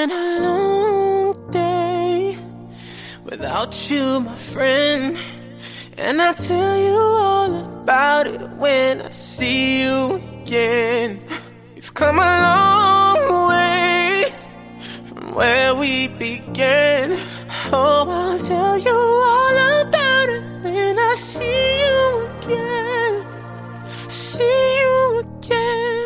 been a long day without you, my friend. And I'll tell you all about it when I see you again. We've come a long way from where we began. Oh, I'll tell you all about it when I see you again. See you again.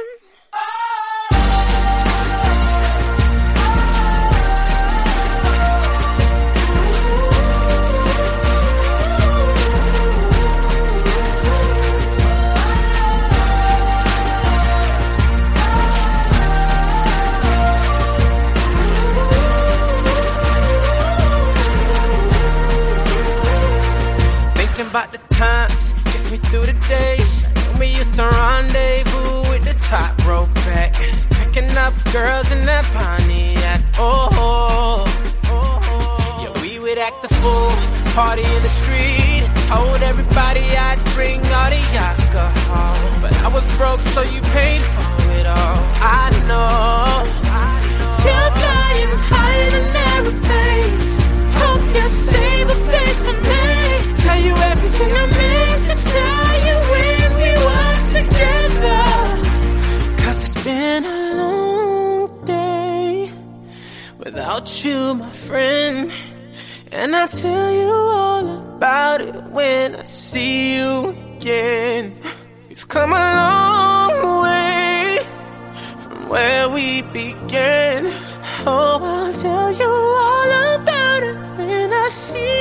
About the times, gets me through the days when we used to rendezvous with the top rope back, picking up girls in that Pontiac. Oh, yeah, we would act the fool, party in the street. Told everybody I'd bring all the alcohol, but I was broke, so you paid for it all. I know you're flying higher than airplanes. Hope you save a place for me. Tell you everything I meant to tell you when we were together. 'Cause it's been a long day without you, my friend. And I'll tell you all about it when I see you again. We've come a long way from where we began. Oh, I'll tell you all about it when I see you.